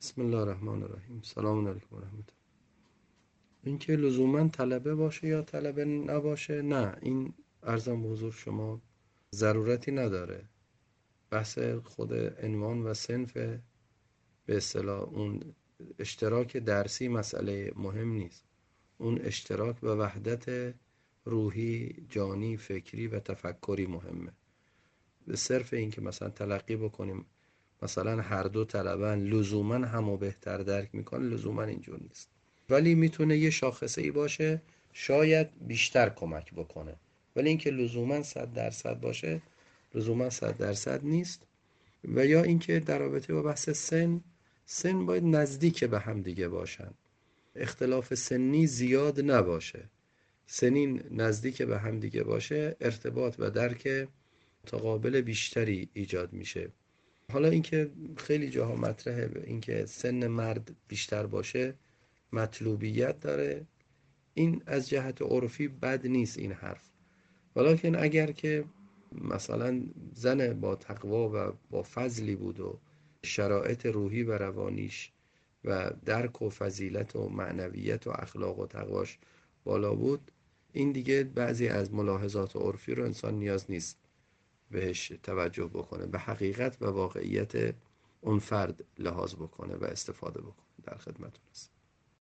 بسم الله الرحمن الرحیم. سلام علیکم و رحمت الله. اینکه لزوما طلبه باشه یا طلبه نباشه، نه، این عرضم به حضور شما ضرورتی نداره. بحث خود عنوان و صنف، به اصطلاح اون اشتراک درسی مسئله مهم نیست. اون اشتراک و وحدت روحی، جانی، فکری و تفکری مهمه. به صرف این که مثلا تلقی بکنیم مثلا هر دو طلبن لزوما همو بهتر درک میکنه، لزوما اینجور نیست. ولی میتونه یه شاخصه ای باشه شاید بیشتر کمک بکنه، ولی اینکه لزوما 100% باشه لزوما 100% نیست. و یا اینکه در رابطه با بحث سن باید نزدیک به هم دیگه باشن، اختلاف سنی زیاد نباشه، سنین نزدیک به هم دیگه باشه، ارتباط و درک متقابل بیشتری ایجاد میشه. حالا اینکه خیلی جاها مطرحه اینکه سن مرد بیشتر باشه مطلوبیت داره، این از جهت عرفی بد نیست این حرف، ولیکن اگر که مثلا زن با تقوا و با فضلی بود و شرایط روحی و روانیش و درک و فضیلت و معنویت و اخلاق و تقواش بالا بود، این دیگه بعضی از ملاحظات عرفی رو انسان نیاز نیست بهش توجه بکنه، به حقیقت و واقعیت اون فرد لحاظ بکنه و استفاده بکنه. در خدمتتون هستم.